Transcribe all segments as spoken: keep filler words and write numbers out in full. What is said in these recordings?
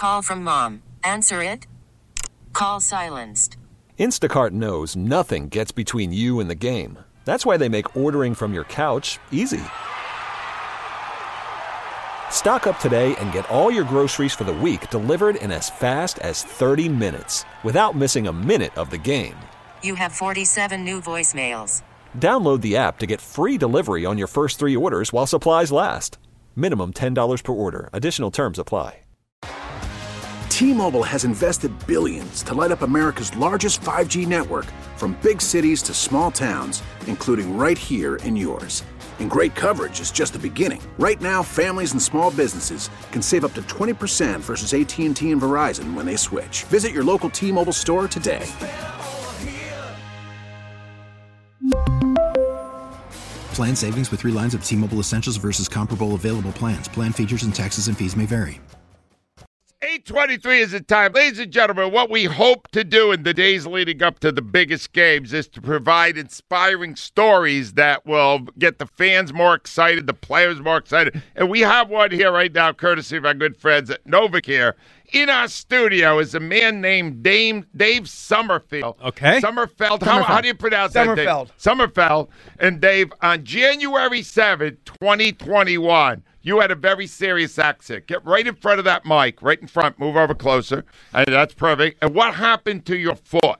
Call from mom. Answer it. Call silenced. Instacart knows nothing gets between you and the game. That's why they make ordering from your couch easy. Stock up today and get all your groceries for the week delivered in as fast as thirty minutes without missing a minute of the game. You have forty-seven new voicemails. Download the app to get free delivery on your first three orders while supplies last. Minimum ten dollars per order. Additional terms apply. T-Mobile has invested billions to light up America's largest five G network, from big cities to small towns, including right here in yours. And great coverage is just the beginning. Right now, families and small businesses can save up to twenty percent versus A T and T and Verizon when they switch. Visit your local T-Mobile store today. Plan savings with three lines of T-Mobile Essentials versus comparable available plans. Plan features and taxes and fees may vary. eight twenty-three is the time. Ladies and gentlemen, what we hope to do in the days leading up to the biggest games is to provide inspiring stories that will get the fans more excited, the players more excited. And we have one here right now, courtesy of our good friends at NovaCare. In our studio is a man named Dame, Dave Summerfield. Okay. Summerfeld. How, how do you pronounce that, Dave? Summerfeld. Summerfeld. And Dave, on January seventh, twenty twenty-one, you had a very serious accident. Get right in front of that mic, right in front. Move over closer. And that's perfect. And what happened to your foot?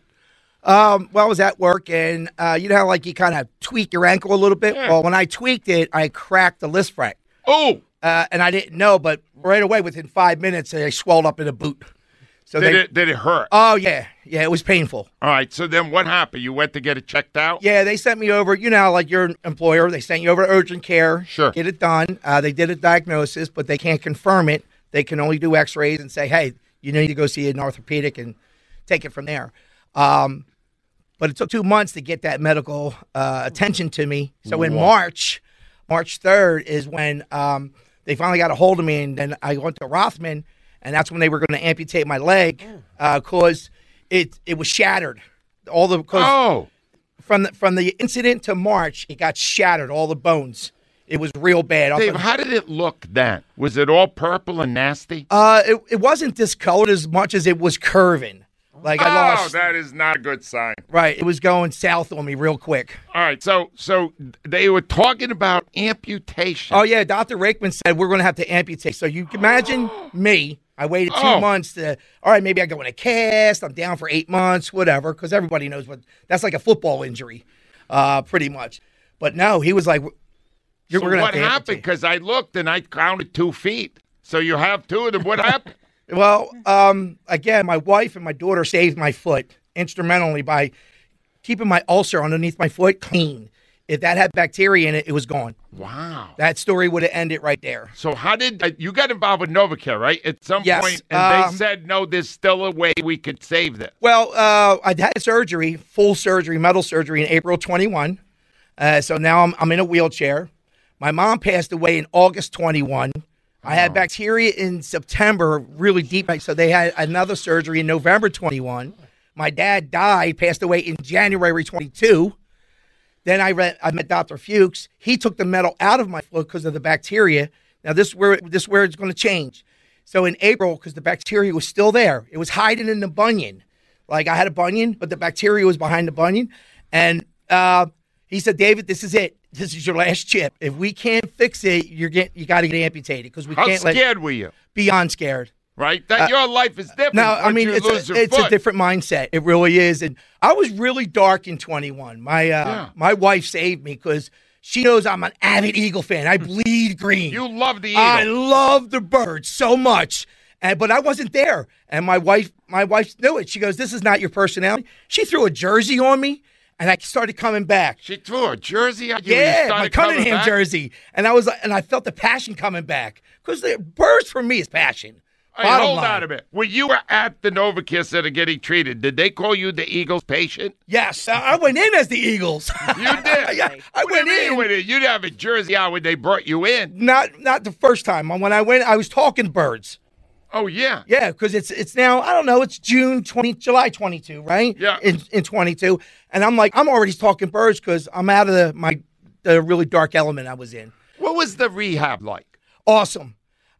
Um, well, I was at work, and uh, you know how like you kind of tweak your ankle a little bit? Yeah. Well, when I tweaked it, I cracked the list frac. Oh! Uh, and I didn't know, but right away, within five minutes, I swelled up in a boot. So Did they, it did it hurt? Oh, yeah. Yeah, it was painful. All right, so then what happened? You went to get it checked out? Yeah, they sent me over, you know, like your employer, they sent you over to urgent care. Sure. Get it done. Uh, they did a diagnosis, but they can't confirm it. They can only do x-rays and say, hey, you need to go see an orthopedic and take it from there. Um, but it took two months to get that medical uh, attention to me. So in Whoa. March, March third is when um, they finally got a hold of me, and then I went to Rothman, and that's when they were going to amputate my leg because uh, it it was shattered. All the Oh! from the from the incident to March, it got shattered. All the bones. It was real bad. Dave, how did it look then? Was it all purple and nasty? Uh, it it wasn't discolored as much as it was curving. Like I oh, lost. that is not a good sign. Right, it was going south on me real quick. All right, so so they were talking about amputation. Oh yeah, Doctor Rakeman said we're going to have to amputate. So you can imagine me. I waited two Oh. months to. All right, maybe I go in a cast. I'm down for eight months, whatever. Because everybody knows what that's like a football injury, uh, pretty much. But no, he was like, "You're so we're gonna what have to happened? amputate." Because I looked and I counted two feet. So you have two of them. What happened? Well, um, again, my wife and my daughter saved my foot instrumentally by keeping my ulcer underneath my foot clean. If that had bacteria in it, it was gone. Wow. That story would have ended right there. So how did uh, you got involved with NovaCare, right? At some Yes, point, and um, they said, no, there's still a way we could save this. Well, uh, I had surgery, full surgery, metal surgery in April twenty-one. Uh, so now I'm, I'm in a wheelchair. My mom passed away in August twenty-one. I had bacteria in September, really deep. So they had another surgery in November twenty-one. My dad died, passed away in January twenty-two. Then I read, I met Doctor Fuchs. He took the metal out of my foot because of the bacteria. Now this is where this is where it's going to change. So in April, because the bacteria was still there, it was hiding in the bunion. Like I had a bunion, but the bacteria was behind the bunion. And uh, he said, David, this is it. This is your last chip. If we can't fix it, you're get you got to get amputated because we How can't. scared let, were you? Beyond scared. Right? That Uh, your life is different. No, I once mean you it's lose a, your it's foot. a different mindset. It really is. And I was really dark in twenty-one. My uh, Yeah. my wife saved me because she knows I'm an avid Eagle fan. I bleed green. You love the Eagle. I love the birds so much. And but I wasn't there. And my wife my wife knew it. She goes, "This is not your personality." She threw a jersey on me, and I started coming back. She threw a jersey at you. and you Yeah, my started coming Cunningham back? jersey, and I was, and I felt the passion coming back because the birds for me is passion. All right, Bottom hold line. on a minute. When you were at the NovaCare Center getting treated, did they call you the Eagles patient? Yes, I I went in as the Eagles. You did. yeah, I What do went you mean in. you went in? You didn't have a jersey on when they brought you in. Not not the first time. When I went, I was talking birds. Oh yeah. Yeah, because it's it's now I don't know. It's June twenty, July twenty two, right? Yeah. In in twenty two, and I'm like I'm already talking birds because I'm out of the my the really dark element I was in. What was the rehab like? Awesome.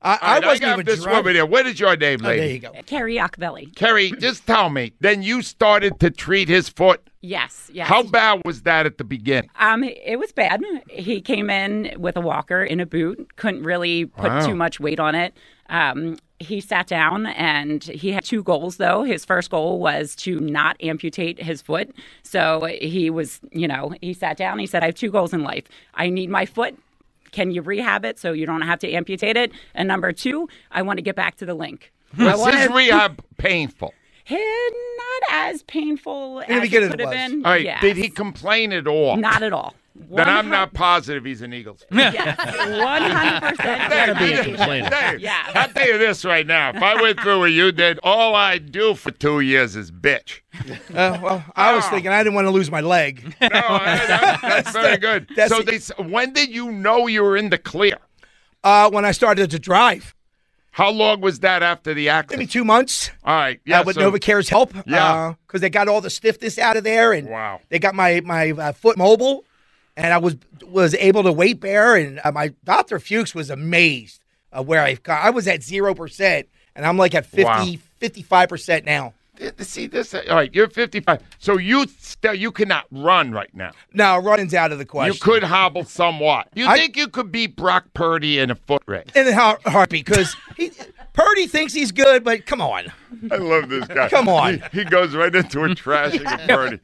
I, I right, wasn't I got even this driving. woman here. What is your name, Oh, lady? there you go. Carrie Iacobelli. Kerry, just tell me. Then you started to treat his foot. Yes, yes. How bad was that at the beginning? Um, it was bad. He came in with a walker in a boot, couldn't really put Wow. too much weight on it. Um, he sat down and he had two goals, though. His first goal was to not amputate his foot. So he was, you know, he sat down. He said, I have two goals in life. I need my foot. Can you rehab it so you don't have to amputate it? And number two, I want to get back to the link. I Was wanna- his rehab painful? He- not as painful In the as it beginning could it have was. been. All right. Yes. Did he complain at all? Not at all. Then I'm not one hundred positive he's an Eagles fan. Yes, one hundred percent. Dave, be a Dave, complainer. Dave, Yeah. I'll tell you this right now. If I went through what you did, all I do for two years is bitch. Uh, well, I was Oh. thinking I didn't want to lose my leg. No, that, that's very good. that's so the- they, s- when did you know you were in the clear? Uh, when I started to drive, How long was that after the maybe accident? two months. All right. Yeah. uh, with so- Novacare's help. Yeah. Because they got all the stiffness out of there, and Wow. they got my my uh, foot mobile, and I was was able to weight bear. And uh, my Doctor Fuchs was amazed uh, where I got. I was at zero percent, and I'm like at fifty, Wow. fifty-five percent now. Th- See this? All right. You're fifty-five. So you still you cannot run right now. No, running's out of the question. You could hobble somewhat. You I- think you could beat Brock Purdy in a foot race? in a heart- heartbeat because he Purdy thinks he's good, but come on. I love this guy. Come on. He, he goes right into a trashing of Purdy.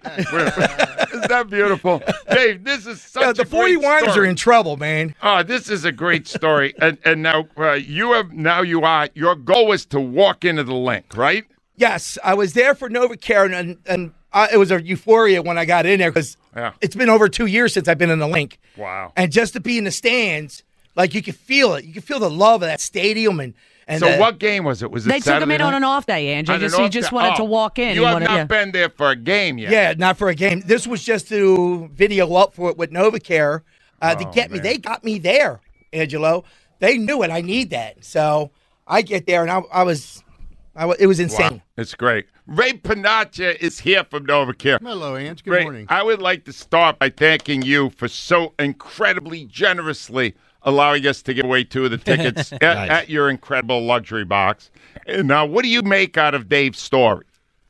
Isn't that beautiful? Dave, this is such Yeah, a the great forty-winers story. are in trouble, man. Oh, this is a great story. and and now uh, you have now you are your goal is to walk into the link, right? Yes, I was there for Novacare, and, and, and I, it was a euphoria when I got in there because Yeah. it's been over two years since I've been in the link. Wow. And just to be in the stands, like you could feel it. You could feel the love of that stadium. And, and So the- what game was it? Was it They took Saturday him in on night? an off day, Angie. On an Just, he off just day? wanted Oh, to walk in. You He have wanted- not yeah. been there for a game yet. Yeah, not for a game. This was just to video up for it with Novacare uh, to Oh, get me. man. They got me there, Angelo. They knew it. I need that. So I get there, and I, I was, I was, it was insane. Wow. It's great. Ray Panaccia is here from Novacare. Hello, Ange. Good Ray, morning. I would like to start by thanking you for so incredibly generously allowing us to give away two of the tickets at, Nice. at your incredible luxury box. And now, what do you make out of Dave's story?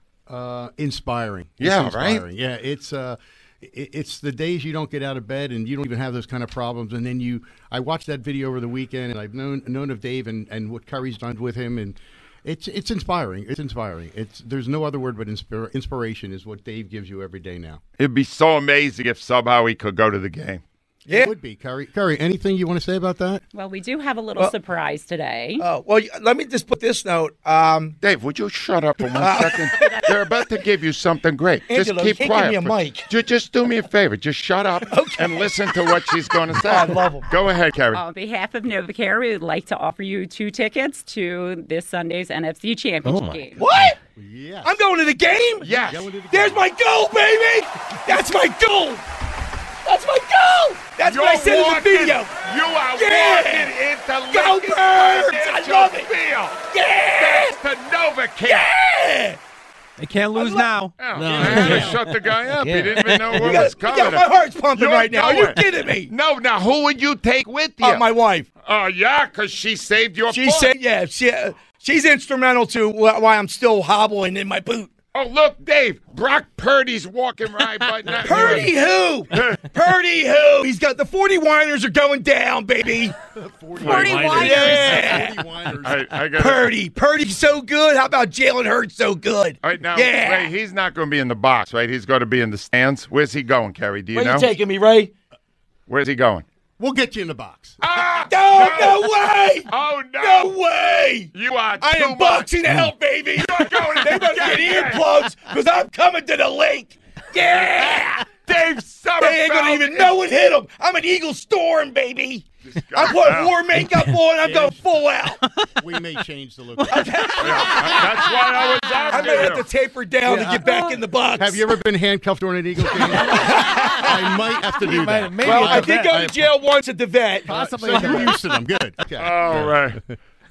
Uh, inspiring. It's Yeah, right? inspiring. Yeah, it's uh, it, it's the days you don't get out of bed and you don't even have those kind of problems, and then you. I watched that video over the weekend, and I've known known of Dave and, and what Curry's done with him, and it's it's inspiring. It's inspiring. It's there's no other word but inspir- inspiration is what Dave gives you every day now. It'd be so amazing if somehow he could go to the game. Yeah. It would be Curry. Curry, anything you want to say about that? Well, we do have a little Well- surprise today. Oh, well, let me just put this note. Um, Dave, would you shut up for one second? They're about to give you something great. Just Angelo, keep you can't quiet. give me a for- mic. Ju- Just do me a favor. Just shut up and listen to what she's going to say. I love 'em. Go ahead, Carrie. On behalf of Novacare, we would like to offer you two tickets to this Sunday's N F C Championship game. what? Yes. I'm going to the game? Yes. Going to the There's game. my goal, baby! That's my goal! That's my goal! That's You're what I said in the walking- video! You are Yeah. walking into Go Lincoln Birds! I Financial love it. Field. Yeah! Thanks to Novacare. Yeah! They can't lose now. Oh, No. you had to shut the guy up. He didn't even know what You got, was you coming. got my heart's pumping You're right now. Are you going. kidding me? No, now who would you take with you? Oh, my wife. Oh, yeah, because she saved your She foot. said, yeah, she, uh, she's instrumental to wh- why I'm still hobbling in my boot. Oh, look, Dave. Brock Purdy's walking right by now. Purdy who? Purdy who? He's got the forty-winers are going down, baby. Forty Whiners. whiners. Yeah. Forty whiners. All right, I got Purdy. Purdy's so good. How about Jalen Hurts so good? All right, now, Yeah. Ray, he's not going to be in the box, right? He's going to be in the stands. Where's he going, Kerry? Do you Where know? you taking me, Ray? Where's he going? We'll get you in the box. Ah! No, no way! Oh, no. No way! You are I too am much. boxing out, baby. You're going to They the better get game. earplugs because I'm coming to the lake. Yeah! Dave Summerfeld. They ain't gonna even know what hit them. I'm an Eagle Storm, baby. I'm putting war makeup on. I'm going full out. We may change the look. That's why I was I asking may have you. to taper down to get back in the box. Have you ever been handcuffed during an Eagles game? I might have to do that. Maybe Well, at I the did vet. go to jail once at the vet. So you're used to them. Good. Okay. All right.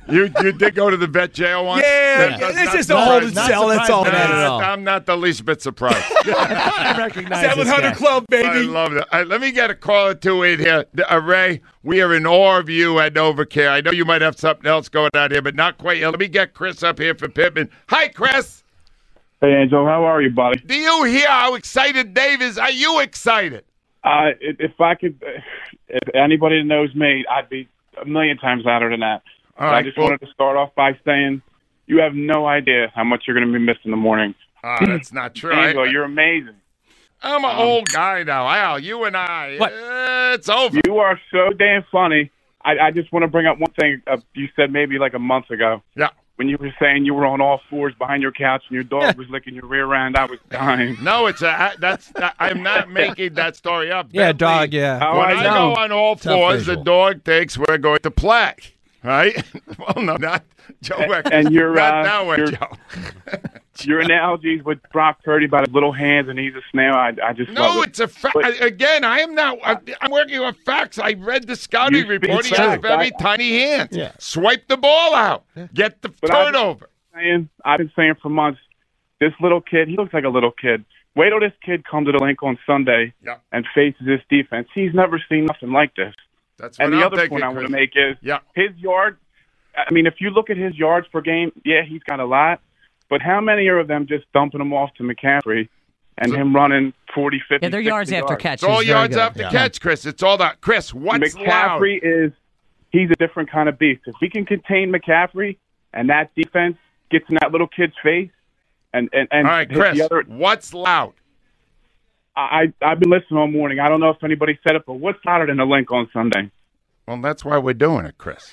You you did go to the vet jail once? Yeah, That does it's not just a surprise holding me. cell. That's all. Nah, That is. I'm not the least bit surprised. I recognize this seven hundred guy. Club, I baby. love that. All right, let me get a call or two in here. Uh, Ray, we are in awe of you at NovaCare. I know you might have something else going on here, but not quite yet. Let me get Chris up here for Pittman. Hi, Chris. Hey, Angel, how are you, buddy? Do you hear how excited Dave is? Are you excited? Uh, if if I could, if anybody that knows me, I'd be a million times louder than that. All I right, just well- wanted to start off by saying you have no idea how much you're going to be missed in the morning. Ah, that's not true. Angel, I, you're amazing. I'm an Um, old guy now. Al, you and I, What? uh, it's over. You are so damn funny. I, I just want to bring up one thing uh, you said maybe like a month ago. Yeah. When you were saying you were on all fours behind your couch and your dog was licking your rear end, I was dying. No, it's a. That's. I'm not making that story up. Yeah, Bentley, dog, yeah. How When I I know. go on all Tough fours, the visual. dog thinks we're going to play. Right? Well, no, not Joe. And- and you're, not uh, that way, you're- Joe. Your analogies with Brock Purdy about his little hands and he's a snail, I, I just No, love it. it's a fact. But- Again, I am not. I'm, I'm working with facts. I read the scouting You speak report. He has facts. very I- tiny hands. Yeah. Swipe the ball out. Get the But I- turnover. saying, I've been saying for months, this little kid, he looks like a little kid. Wait till this kid comes to the link on Sunday Yeah. and faces this defense. He's never seen nothing like this. That's what And the I'm other thinking, point I want to Chris. make is Yeah. his yard. I mean, if you look at his yards per game, yeah, he's got a lot. But how many are of them just dumping them off to McCaffrey and him running forty, fifty, Yeah, their yards sixty after yards? catch. It's all is very yards good. after Yeah. catch, Chris. It's all that. Chris, what's loud? McCaffrey is he's a different kind of beast. If we can contain McCaffrey and that defense gets in that little kid's face, and and, and All right, his- Chris, the other, what's loud? I I've been listening all morning. I don't know if anybody said it, but what's louder than the link on Sunday? Well, that's why we're doing it, Chris.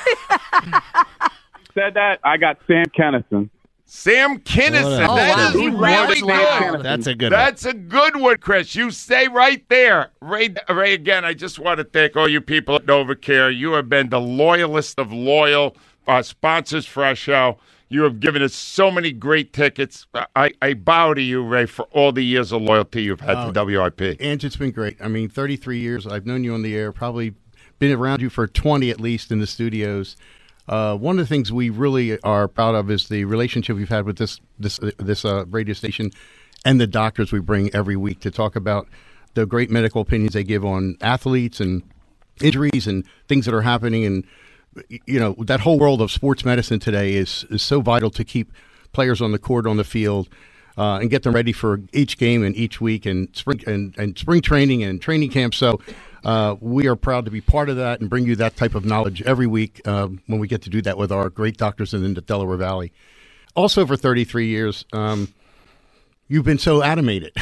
Said that I got Sam Kennison. Sam Kinison. Oh, that wow. is He really really loud. good. That's a good That's a good one, Chris. You stay right there. Ray, Ray, again, I just want to thank all you people at NovaCare. You have been the loyalist of loyal uh, sponsors for our show. You have given us so many great tickets. I, I bow to you, Ray, for all the years of loyalty you've had Oh, to W I P. And it's been great. I mean, thirty-three years. I've known you on the air, probably been around you for twenty at least in the studios. Uh, one of the things we really are proud of is the relationship we've had with this this this uh, radio station and the doctors we bring every week to talk about the great medical opinions they give on athletes and injuries and things that are happening. And, you know, that whole world of sports medicine today is, is so vital to keep players on the court, on the field, uh, and get them ready for each game and each week and spring and, and spring training and training camp. So uh, we are proud to be part of that and bring you that type of knowledge every week um, when we get to do that with our great doctors in the Delaware Valley. Also, for thirty-three years, um, you've been so animated,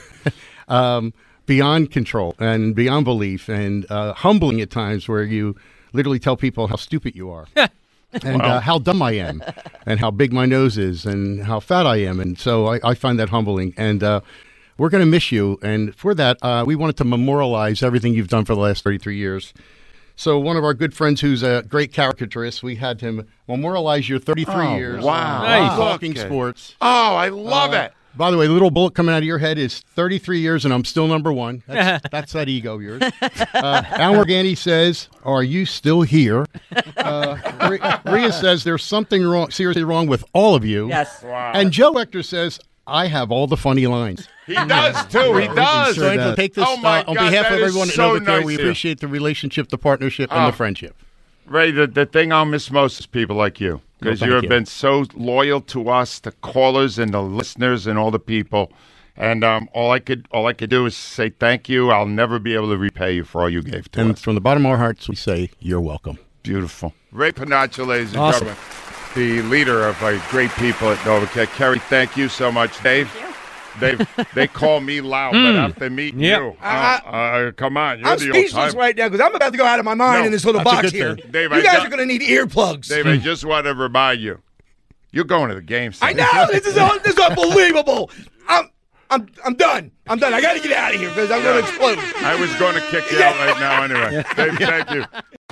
um, beyond control and beyond belief, and uh, humbling at times, where you literally tell people how stupid you are. And uh, how dumb I am, and how big my nose is, and how fat I am. And so I, I find that humbling. And uh, we're going to miss you. And for that, uh, we wanted to memorialize everything you've done for the last thirty-three years. So one of our good friends who's a great caricaturist, we had him memorialize your thirty-three Oh, years. wow. of Nice. Talking Okay. sports. Oh, I love Uh, it. By the way, the little bullet coming out of your head is thirty-three years, and I'm still number one. That's, that's that ego of yours. Uh, Al Morganti says, "Are you still here?" Uh, Rhea- Rhea says, "There's something wrong, seriously wrong with all of you." Yes. Wow. And Joe Hector says, "I have all the funny lines." He does, too. He We does. can sure take this Oh, my uh, on God, behalf that of is everyone so at NovaCare. nice we of you. appreciate the relationship, the partnership, Oh. and the friendship. Ray, the, the thing I'll miss most is people like you, because Well, you thank have you. been so loyal to us, the callers and the listeners and all the people. And um, all I could all I could do is say thank you. I'll never be able to repay you for all you gave to And us. from the bottom of our hearts, we say, you're welcome. Beautiful. Ray Panaccio, ladies and Awesome. gentlemen, the leader of uh, great people at NovaCare. Kerry, thank you so much. Dave, Dave, they call me loud, but after meeting Yep. you, uh, I- uh, come on, you're I'm the old speechless time. right now because I'm about to go out of my mind No, in this little that's a box good here. thing. Dave, you I guys got- are going to need earplugs. Dave, I just want to remind you, you're going to the game. I Sunday. know this is un- this is unbelievable. I'm I'm I'm done. I'm done. I got to get out of here because I'm going to explode. I was going to kick you out right now anyway. Dave, thank you.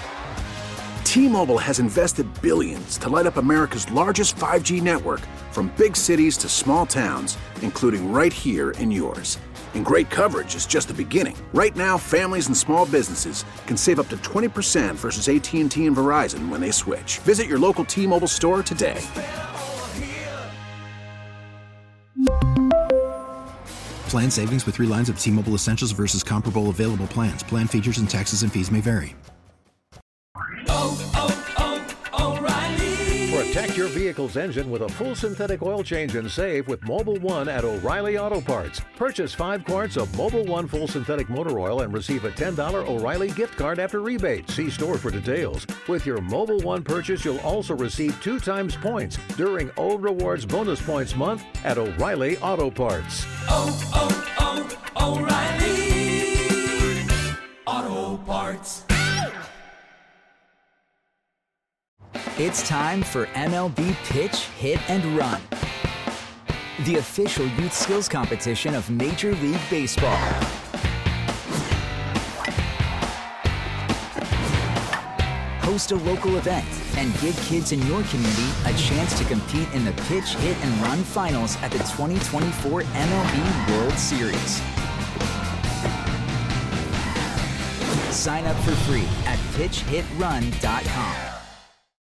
T-Mobile has invested billions to light up America's largest five G network, from big cities to small towns, including right here in yours. And great coverage is just the beginning. Right now, families and small businesses can save up to twenty percent versus A T and T and Verizon when they switch. Visit your local T-Mobile store today. Plan savings with three lines of T-Mobile Essentials versus comparable available plans. Plan features and taxes and fees may vary. Oh, oh, oh, O'Reilly. Protect your vehicle's engine with a full synthetic oil change and save with Mobil one at O'Reilly Auto Parts. Purchase five quarts of Mobil one full synthetic motor oil and receive a ten dollars O'Reilly gift card after rebate. See store for details. With your Mobil one purchase, you'll also receive two times points during O Rewards Bonus Points Month at O'Reilly Auto Parts. Oh, oh, oh, O'Reilly Auto Parts. It's time for M L B Pitch, Hit, and Run, the official youth skills competition of Major League Baseball. Host a local event and give kids in your community a chance to compete in the Pitch, Hit, and Run finals at the twenty twenty-four M L B World Series. Sign up for free at pitch hit run dot com.